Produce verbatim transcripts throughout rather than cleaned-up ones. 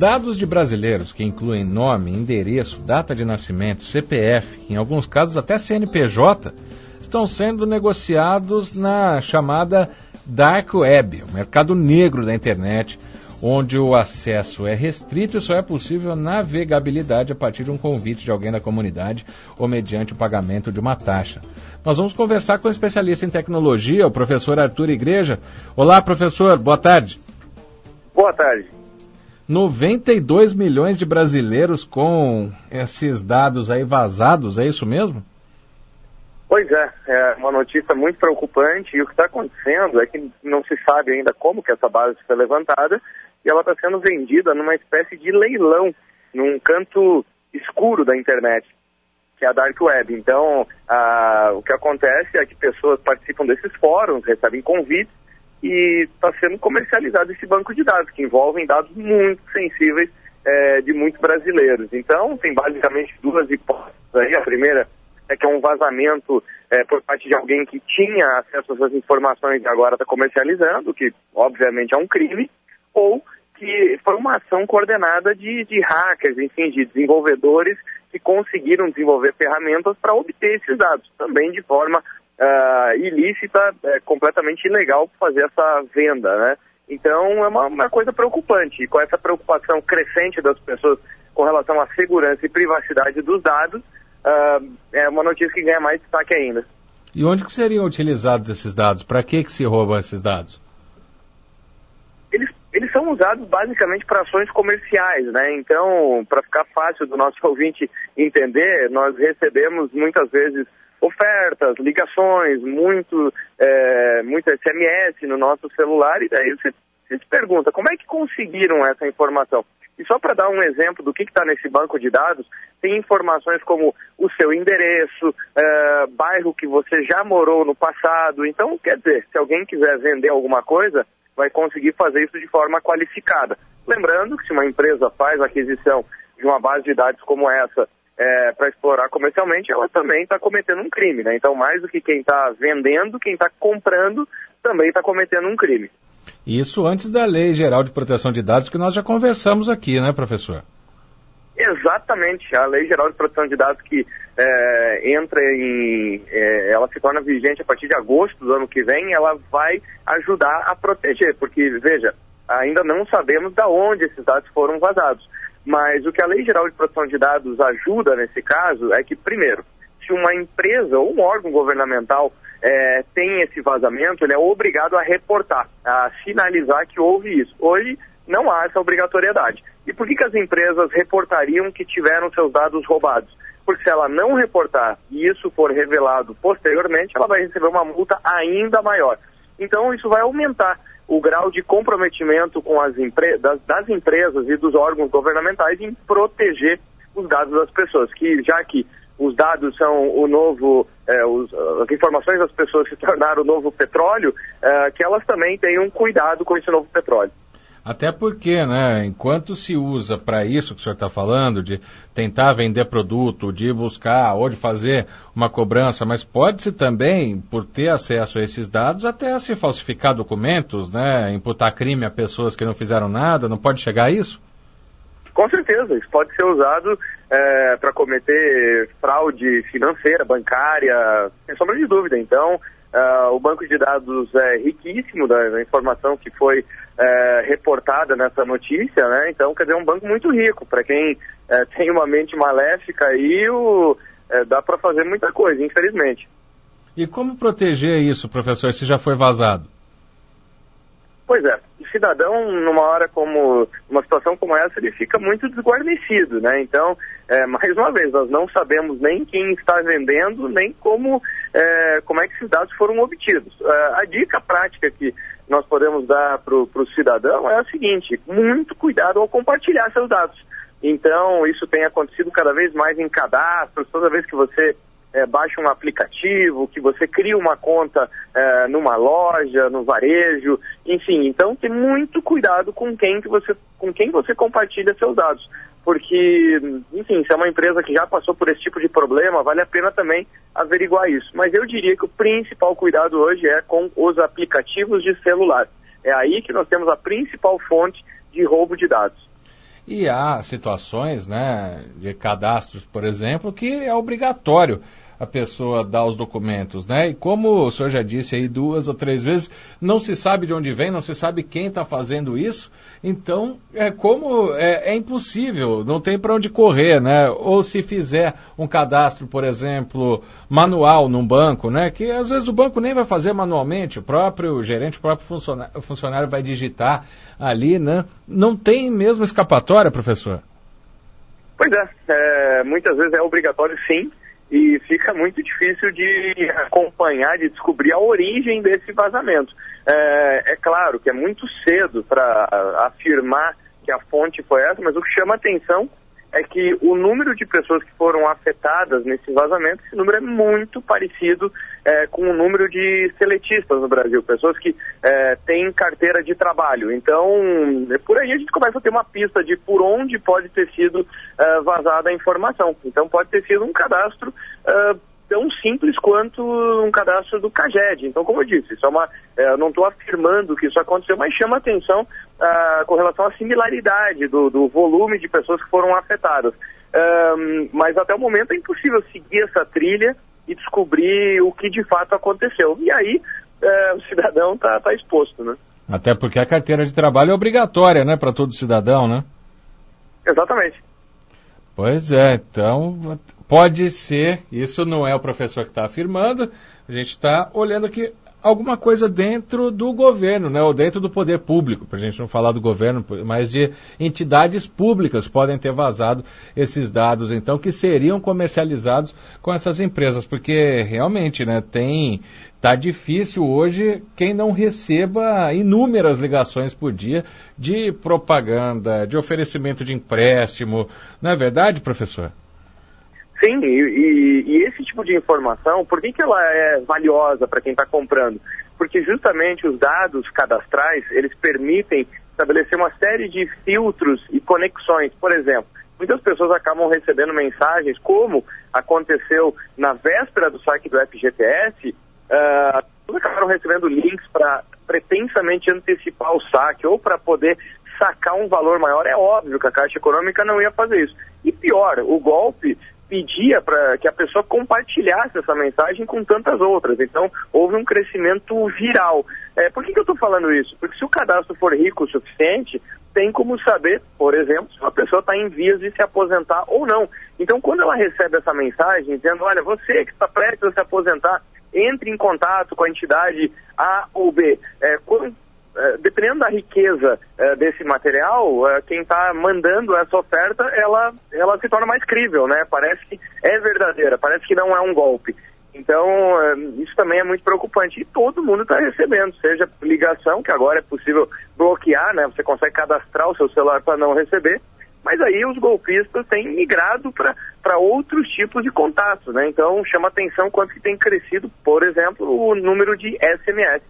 Dados de brasileiros que incluem nome, endereço, data de nascimento, C P F, em alguns casos até C N P J, estão sendo negociados na chamada Dark Web, o mercado negro da internet, onde o acesso é restrito e só é possível navegabilidade a partir de um convite de alguém da comunidade ou mediante o pagamento de uma taxa. Nós vamos conversar com o especialista em tecnologia, o professor Arthur Igreja. Olá, professor, boa tarde. Boa tarde. noventa e dois milhões de brasileiros com esses dados aí vazados, é isso mesmo? Pois é, é uma notícia muito preocupante, e o que está acontecendo é que não se sabe ainda como que essa base foi levantada, e ela está sendo vendida numa espécie de leilão, num canto escuro da internet, que é a Dark Web. Então, a, o que acontece é que pessoas participam desses fóruns, recebem convites, e está sendo comercializado esse banco de dados, que envolvem dados muito sensíveis é, de muitos brasileiros. Então, tem basicamente duas hipóteses aí. A primeira é que é um vazamento é, por parte de alguém que tinha acesso a essas informações e agora está comercializando, que obviamente é um crime, ou que foi uma ação coordenada de, de hackers, enfim, de desenvolvedores que conseguiram desenvolver ferramentas para obter esses dados, também de forma uh, ilícita, é, completamente ilegal fazer essa venda, né? Então é uma, uma coisa preocupante, e com essa preocupação crescente das pessoas com relação à segurança e privacidade dos dados, uh, é uma notícia que ganha mais destaque ainda. E onde que seriam utilizados esses dados? Para que que se roubam esses dados? Eles, eles são usados basicamente para ações comerciais, né? Então, para ficar fácil do nosso ouvinte entender, nós recebemos muitas vezes ofertas, ligações, muito, é, muito S M S no nosso celular, e daí você, você se pergunta, como é que conseguiram essa informação? E só para dar um exemplo do que está nesse banco de dados, tem informações como o seu endereço, é, bairro que você já morou no passado. Então, quer dizer, se alguém quiser vender alguma coisa, vai conseguir fazer isso de forma qualificada. Lembrando que se uma empresa faz a aquisição de uma base de dados como essa é, para explorar comercialmente, ela também está cometendo um crime, né? Então, mais do que quem está vendendo, quem está comprando também está cometendo um crime. Isso antes da Lei Geral de Proteção de Dados, que nós já conversamos aqui, né, professor? Exatamente, a Lei Geral de Proteção de Dados que é, entra em, é, ela se torna vigente a partir de agosto do ano que vem, ela vai ajudar a proteger, porque, veja, ainda não sabemos de onde esses dados foram vazados, mas o que a Lei Geral de Proteção de Dados ajuda nesse caso é que, primeiro, se uma empresa ou um órgão governamental é, tem esse vazamento, ele é obrigado a reportar, a sinalizar que houve isso. Hoje não há essa obrigatoriedade. E por que que as empresas reportariam que tiveram seus dados roubados? Porque se ela não reportar e isso for revelado posteriormente, ela vai receber uma multa ainda maior. Então isso vai aumentar o grau de comprometimento com as empre- das, das empresas e dos órgãos governamentais em proteger os dados das pessoas, que já que os dados são o novo, é, os, as informações das pessoas se tornaram o novo petróleo, é, que elas também tenham cuidado com esse novo petróleo. Até porque, né, enquanto se usa para isso que o senhor está falando, de tentar vender produto, de buscar ou de fazer uma cobrança, mas pode-se também, por ter acesso a esses dados, até se falsificar documentos, né, imputar crime a pessoas que não fizeram nada, não pode chegar a isso? Com certeza, isso pode ser usado é, para cometer fraude financeira, bancária, sem sombra de dúvida. Então, uh, o banco de dados é riquíssimo da, da informação que foi é, reportada nessa notícia, né? Então, quer dizer, é um banco muito rico. Para quem é, tem uma mente maléfica aí, o, é, dá para fazer muita coisa, infelizmente. E como proteger isso, professor, se já foi vazado? Pois é, o cidadão, numa hora como, numa situação como essa, ele fica muito desguarnecido, né? Então, é, mais uma vez, nós não sabemos nem quem está vendendo, nem como, é, como é que esses dados foram obtidos. É, a dica prática que nós podemos dar para o cidadão é a seguinte: muito cuidado ao compartilhar seus dados. Então, isso tem acontecido cada vez mais em cadastros, toda vez que você É, baixa um aplicativo, que você cria uma conta é, numa loja, no varejo, enfim. Então, tem muito cuidado com quem, que você, com quem você compartilha seus dados. Porque, enfim, se é uma empresa que já passou por esse tipo de problema, vale a pena também averiguar isso. Mas eu diria que o principal cuidado hoje é com os aplicativos de celular. É aí que nós temos a principal fonte de roubo de dados. E há situações, né, de cadastros, por exemplo, que é obrigatório a pessoa dar os documentos, né? E como o senhor já disse aí duas ou três vezes, não se sabe de onde vem, não se sabe quem está fazendo isso, então é como é, é impossível, não tem para onde correr, né? Ou se fizer um cadastro, por exemplo, manual num banco, né? Que às vezes o banco nem vai fazer manualmente, o próprio gerente, o próprio funcionário, o funcionário vai digitar ali, né? Não tem mesmo escapatória, professor? Pois é, é muitas vezes é obrigatório sim. E fica muito difícil de acompanhar, de descobrir a origem desse vazamento. É, é claro que é muito cedo para afirmar que a fonte foi essa, mas o que chama atenção é que o número de pessoas que foram afetadas nesse vazamento, esse número é muito parecido é, com o número de seletistas no Brasil, pessoas que é, têm carteira de trabalho. Então, por aí a gente começa a ter uma pista de por onde pode ter sido é, vazada a informação. Então, pode ter sido um cadastro é, tão simples quanto um cadastro do CAGED. Então, como eu disse, isso é uma, é, eu não estou afirmando que isso aconteceu, mas chama atenção ah, com relação à similaridade do, do volume de pessoas que foram afetadas. Um, mas até o momento é impossível seguir essa trilha e descobrir o que de fato aconteceu. E aí é, o cidadão está tá exposto, né? Até porque a carteira de trabalho é obrigatória, né, para todo cidadão, né? Exatamente. Pois é, então pode ser, isso não é o professor que está afirmando, a gente está olhando aqui alguma coisa dentro do governo, né, ou dentro do poder público, para a gente não falar do governo, mas de entidades públicas podem ter vazado esses dados, então, que seriam comercializados com essas empresas, porque realmente, né, tem, tá difícil hoje quem não receba inúmeras ligações por dia de propaganda, de oferecimento de empréstimo, não é verdade, professor? Sim, e, e, e esse tipo de informação, por que que ela é valiosa para quem está comprando? Porque justamente os dados cadastrais, eles permitem estabelecer uma série de filtros e conexões. Por exemplo, muitas pessoas acabam recebendo mensagens, como aconteceu na véspera do saque do F G T S, uh, todos acabaram recebendo links para pretensamente antecipar o saque ou para poder sacar um valor maior. É óbvio que a Caixa Econômica não ia fazer isso. E pior, o golpe pedia para que a pessoa compartilhasse essa mensagem com tantas outras. Então, houve um crescimento viral. É, por que que eu estou falando isso? Porque se o cadastro for rico o suficiente, tem como saber, por exemplo, se uma pessoa está em vias de se aposentar ou não. Então, quando ela recebe essa mensagem dizendo, olha, você que está prestes a se aposentar, entre em contato com a entidade A ou B. É, quando dependendo da riqueza uh, desse material, uh, quem está mandando essa oferta, ela, ela se torna mais crível, né? Parece que é verdadeira, parece que não é um golpe. Então, uh, isso também é muito preocupante. E todo mundo está recebendo, seja ligação, que agora é possível bloquear, né? Você consegue cadastrar o seu celular para não receber, mas aí os golpistas têm migrado para outros tipos de contatos, né? Então, chama atenção quanto que tem crescido, por exemplo, o número de S M S.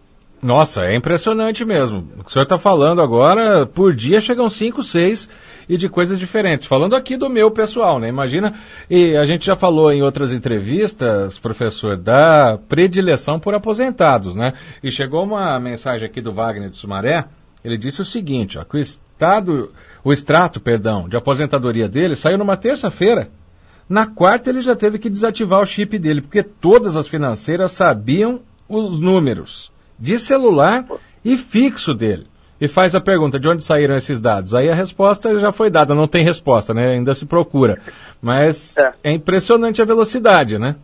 Nossa, é impressionante mesmo. O que o senhor está falando agora, por dia chegam cinco, seis e de coisas diferentes. Falando aqui do meu pessoal, né? Imagina, e a gente já falou em outras entrevistas, professor, da predileção por aposentados, né? E chegou uma mensagem aqui do Wagner de Sumaré, ele disse o seguinte, ó, que o estado, o extrato, perdão, de aposentadoria dele saiu numa terça-feira. Na quarta ele já teve que desativar o chip dele, porque todas as financeiras sabiam os números de celular e fixo dele. E faz a pergunta, de onde saíram esses dados? Aí a resposta já foi dada, não tem resposta, né? Ainda se procura. Mas é, é impressionante a velocidade, né?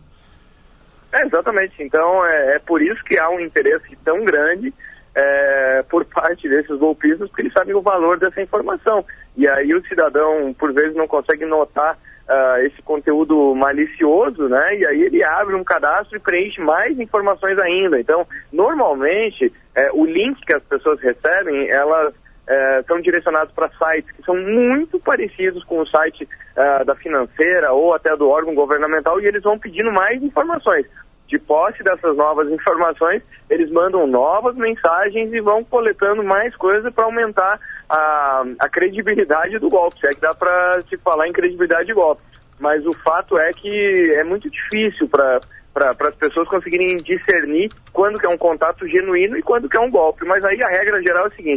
É, exatamente. Então, é, é por isso que há um interesse tão grande é, por parte desses golpistas, porque eles sabem o valor dessa informação. E aí o cidadão, por vezes, não consegue notar Uh, esse conteúdo malicioso, né? E aí ele abre um cadastro e preenche mais informações ainda. Então, normalmente, é, o link que as pessoas recebem, elas é, são direcionados para sites que são muito parecidos com o site uh, da financeira ou até do órgão governamental, e eles vão pedindo mais informações. De posse dessas novas informações, eles mandam novas mensagens e vão coletando mais coisas para aumentar a, a credibilidade do golpe. Se é que dá para se falar em credibilidade de golpe. Mas o fato é que é muito difícil para para as pessoas conseguirem discernir quando que é um contato genuíno e quando que é um golpe. Mas aí a regra geral é a seguinte,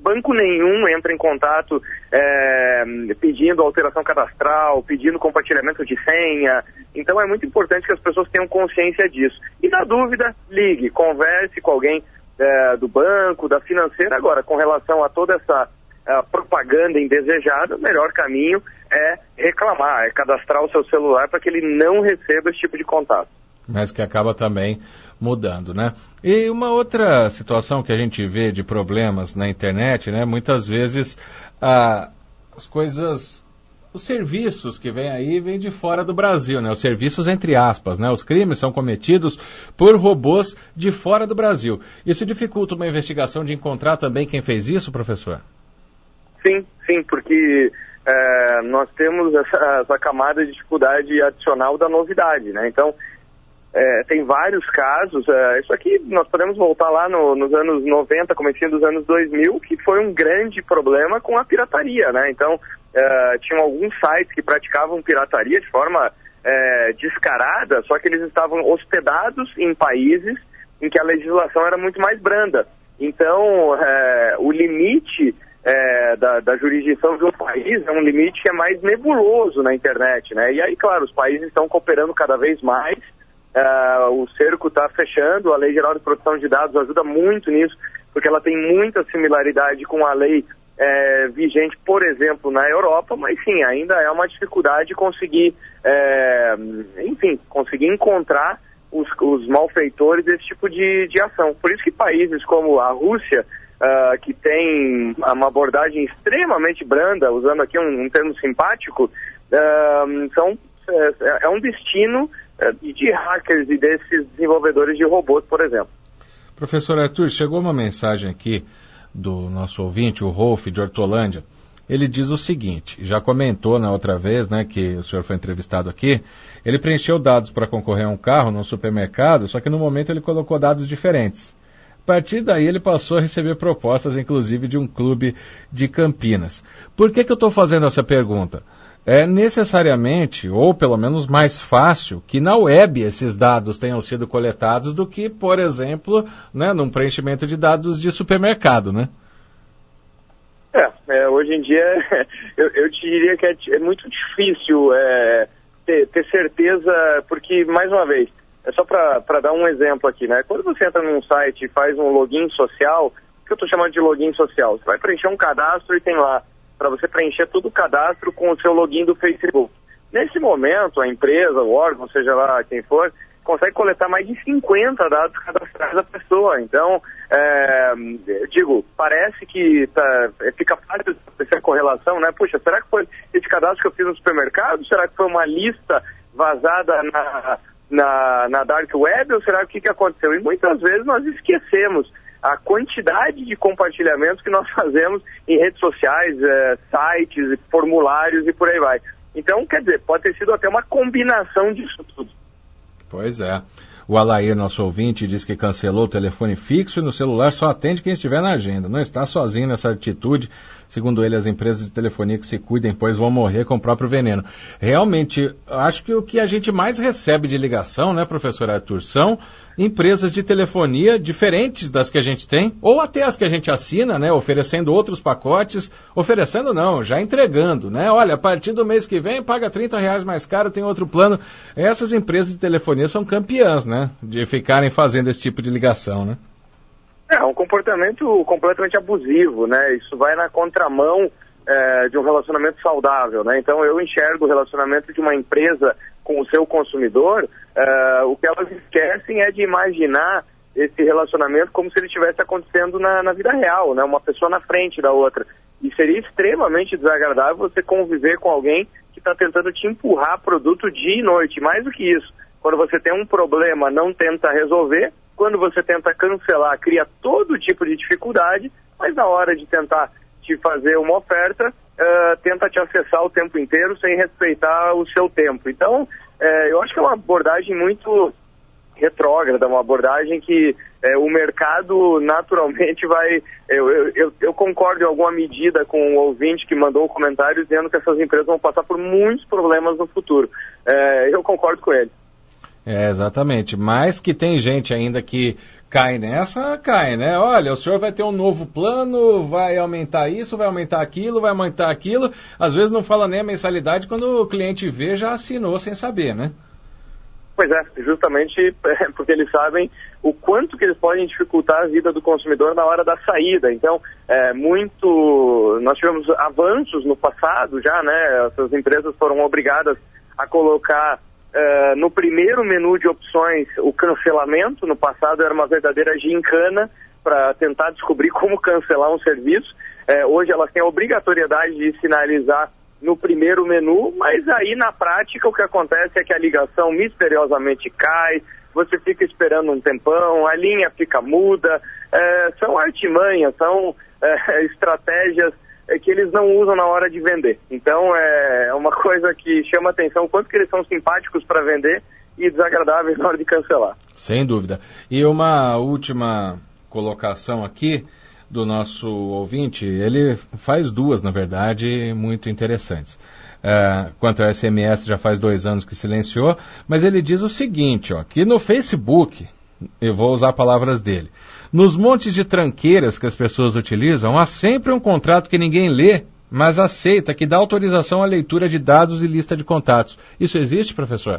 banco nenhum entra em contato é, pedindo alteração cadastral, pedindo compartilhamento de senha. Então é muito importante que as pessoas tenham consciência disso. E na dúvida, ligue, converse com alguém é, do banco, da financeira. Agora, com relação a toda essa a propaganda indesejada, o melhor caminho é reclamar, é cadastrar o seu celular para que ele não receba esse tipo de contato. Mas que acaba também mudando, né? E uma outra situação que a gente vê de problemas na internet, né? Muitas vezes ah, as coisas, os serviços que vêm aí vêm de fora do Brasil, né? Os serviços entre aspas, né? Os crimes são cometidos por robôs de fora do Brasil. Isso dificulta uma investigação de encontrar também quem fez isso, professor? Sim, sim, porque é, nós temos essa, essa camada de dificuldade adicional da novidade, né? Então, é, tem vários casos, é, isso aqui nós podemos voltar lá no, nos anos noventa, comecinho dos anos dois mil, que foi um grande problema com a pirataria, né? Então, é, tinham alguns sites que praticavam pirataria de forma é, descarada, só que eles estavam hospedados em países em que a legislação era muito mais branda. Então, é, o limite... É, da, da jurisdição de um país é um limite que é mais nebuloso na internet, né? E aí, claro, os países estão cooperando cada vez mais, uh, o cerco está fechando, a Lei Geral de Proteção de Dados ajuda muito nisso, porque ela tem muita similaridade com a lei é, vigente, por exemplo, na Europa, mas sim, ainda é uma dificuldade conseguir, é, enfim, conseguir encontrar os, os malfeitores desse tipo de, de ação. Por isso que países como a Rússia, Uh, que tem uma abordagem extremamente branda, usando aqui um, um termo simpático, uh, são, é, é um destino uh, de hackers e desses desenvolvedores de robôs, por exemplo. Professor Arthur, chegou uma mensagem aqui do nosso ouvinte, o Rolf, de Hortolândia. Ele diz o seguinte, já comentou na outra vez, né, que o senhor foi entrevistado aqui, ele preencheu dados para concorrer a um carro no supermercado, só que no momento ele colocou dados diferentes. A partir daí ele passou a receber propostas, inclusive, de um clube de Campinas. Por que que eu estou fazendo essa pergunta? É necessariamente, ou pelo menos mais fácil, que na web esses dados tenham sido coletados do que, por exemplo, né, num preenchimento de dados de supermercado, né? É, é hoje em dia eu, eu te diria que é, é muito difícil é, ter, ter certeza, porque, mais uma vez, é só para dar um exemplo aqui, né? Quando você entra num site e faz um login social, o que eu estou chamando de login social? Você vai preencher um cadastro e tem lá, para você preencher todo o cadastro com o seu login do Facebook. Nesse momento, a empresa, o órgão, seja lá quem for, consegue coletar mais de cinquenta dados cadastrais da pessoa. Então, é, eu digo, parece que tá, fica fácil essa correlação, né? Puxa, será que foi esse cadastro que eu fiz no supermercado? Será que foi uma lista vazada na... Na, na Dark Web, ou será que o que aconteceu? E muitas vezes nós esquecemos a quantidade de compartilhamentos que nós fazemos em redes sociais, é, sites, formulários e por aí vai. Então, quer dizer, pode ter sido até uma combinação disso tudo. Pois é. O Alair, nosso ouvinte, diz que cancelou o telefone fixo e no celular só atende quem estiver na agenda. Não está sozinho nessa atitude. Segundo ele, as empresas de telefonia que se cuidem, pois vão morrer com o próprio veneno. Realmente, acho que o que a gente mais recebe de ligação, né, professor Arthur, são empresas de telefonia diferentes das que a gente tem, ou até as que a gente assina, né, oferecendo outros pacotes, oferecendo não, já entregando, né, olha, a partir do mês que vem paga trinta reais mais caro, tem outro plano. Essas empresas de telefonia são campeãs, né, de ficarem fazendo esse tipo de ligação, né. É um comportamento completamente abusivo, né? Isso vai na contramão é, de um relacionamento saudável, né? Então eu enxergo o relacionamento de uma empresa com o seu consumidor, é, o que elas esquecem é de imaginar esse relacionamento como se ele estivesse acontecendo na, na vida real, né? Uma pessoa na frente da outra. E seria extremamente desagradável você conviver com alguém que está tentando te empurrar produto dia e noite. Mais do que isso, quando você tem um problema, não tenta resolver. Quando você tenta cancelar, cria todo tipo de dificuldade, mas na hora de tentar te fazer uma oferta, uh, tenta te acessar o tempo inteiro sem respeitar o seu tempo. Então, uh, eu acho que é uma abordagem muito retrógrada, uma abordagem que uh, o mercado naturalmente vai... Eu, eu, eu, eu concordo em alguma medida com o ouvinte que mandou o um comentário dizendo que essas empresas vão passar por muitos problemas no futuro. Uh, eu concordo com ele. É, exatamente. Mas que tem gente ainda que cai nessa, cai, né? Olha, o senhor vai ter um novo plano, vai aumentar isso, vai aumentar aquilo, vai aumentar aquilo. Às vezes não fala nem a mensalidade, quando o cliente vê, já assinou sem saber, né? Pois é, justamente porque eles sabem o quanto que eles podem dificultar a vida do consumidor na hora da saída. Então, é muito... nós tivemos avanços no passado já, né? Essas empresas foram obrigadas a colocar uh, no primeiro menu de opções o cancelamento. No passado era uma verdadeira gincana para tentar descobrir como cancelar um serviço. Uh, hoje elas têm a obrigatoriedade de sinalizar no primeiro menu, mas aí na prática o que acontece é que a ligação misteriosamente cai, você fica esperando um tempão, a linha fica muda, é, são artimanhas, são é, estratégias é, que eles não usam na hora de vender. Então é uma coisa que chama atenção, o quanto que eles são simpáticos para vender e desagradáveis na hora de cancelar. Sem dúvida. E uma última colocação aqui do nosso ouvinte, ele faz duas, na verdade, muito interessantes. Uh, quanto ao S M S, já faz dois anos que silenciou, mas ele diz o seguinte, ó, que no Facebook, eu vou usar palavras dele, nos montes de tranqueiras que as pessoas utilizam, há sempre um contrato que ninguém lê, mas aceita, que dá autorização à leitura de dados e lista de contatos. Isso existe, professor?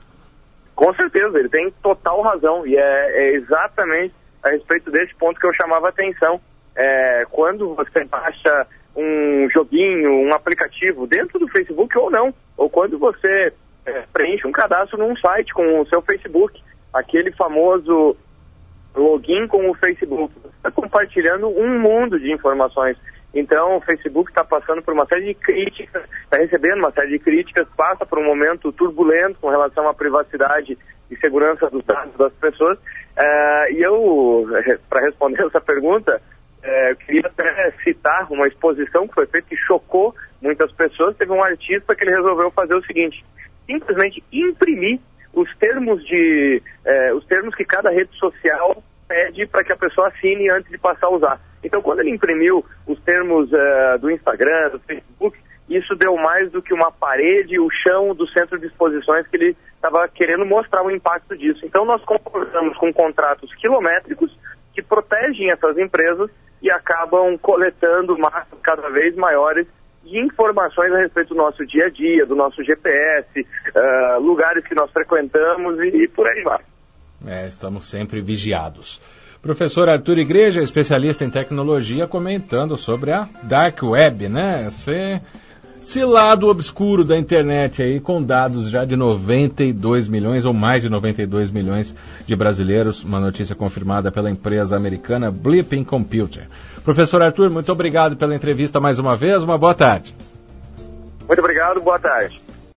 Com certeza, ele tem total razão, e é, é exatamente a respeito desse ponto que eu chamava a atenção. É, quando você baixa um joguinho, um aplicativo dentro do Facebook ou não, ou quando você é, preenche um cadastro num site com o seu Facebook, aquele famoso login com o Facebook, você está compartilhando um mundo de informações. Então o Facebook está passando por uma série de críticas, está recebendo uma série de críticas, passa por um momento turbulento com relação à privacidade e segurança dos dados das pessoas. É, e eu, para responder essa pergunta, É, eu queria até citar uma exposição que foi feita que chocou muitas pessoas. Teve um artista que ele resolveu fazer o seguinte: simplesmente imprimir os termos de é, os termos que cada rede social pede para que a pessoa assine antes de passar a usar. Então, quando ele imprimiu os termos é, do Instagram, do Facebook, isso deu mais do que uma parede, o chão do centro de exposições, que ele estava querendo mostrar o impacto disso. Então, nós concordamos com contratos quilométricos que protegem essas empresas e acabam coletando massas cada vez maiores de informações a respeito do nosso dia a dia, do nosso G P S, uh, lugares que nós frequentamos e, e por aí vai. É, estamos sempre vigiados. Professor Arthur Igreja, especialista em tecnologia, comentando sobre a Dark Web, né? Esse, esse lado obscuro da internet aí, com dados já de noventa e dois milhões, ou mais de noventa e dois milhões de brasileiros, uma notícia confirmada pela empresa americana Blipping Computer. Professor Arthur, muito obrigado pela entrevista mais uma vez, uma boa tarde. Muito obrigado, boa tarde.